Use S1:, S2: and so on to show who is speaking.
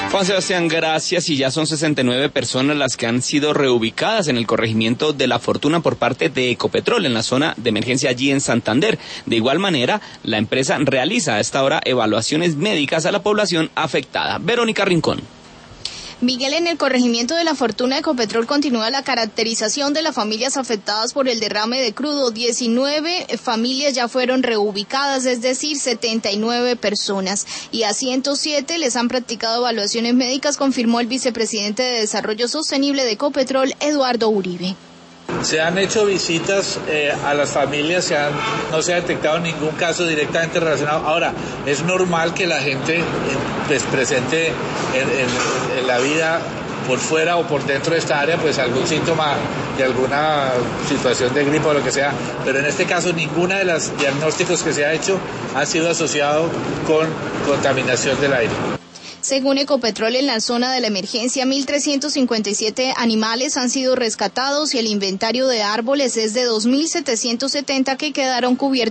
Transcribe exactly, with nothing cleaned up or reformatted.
S1: Juan Sebastián, gracias. Y ya son sesenta y nueve personas las que han sido reubicadas en el corregimiento de La Fortuna por parte de Ecopetrol en la zona de emergencia allí en Santander. De igual manera, la empresa realiza a esta hora evaluaciones médicas a la población afectada. Verónica Rincón.
S2: Miguel, en el corregimiento de La Fortuna, Ecopetrol continúa la caracterización de las familias afectadas por el derrame de crudo. diecinueve familias ya fueron reubicadas, es decir, setenta y nueve personas. Y a ciento siete les han practicado evaluaciones médicas, confirmó el vicepresidente de Desarrollo Sostenible de Ecopetrol, Eduardo Uribe.
S3: Se han hecho visitas eh, a las familias, se han, no se ha detectado ningún caso directamente relacionado. Ahora, es normal que la gente eh, pues, presente en, en, en la vida por fuera o por dentro de esta área pues algún síntoma de alguna situación de gripe o lo que sea, pero en este caso ninguna de los diagnósticos que se ha hecho ha sido asociado con contaminación del aire.
S2: Según Ecopetrol, en la zona de la emergencia, mil trescientos cincuenta y siete animales han sido rescatados y el inventario de árboles es de dos mil setecientos setenta que quedaron cubiertos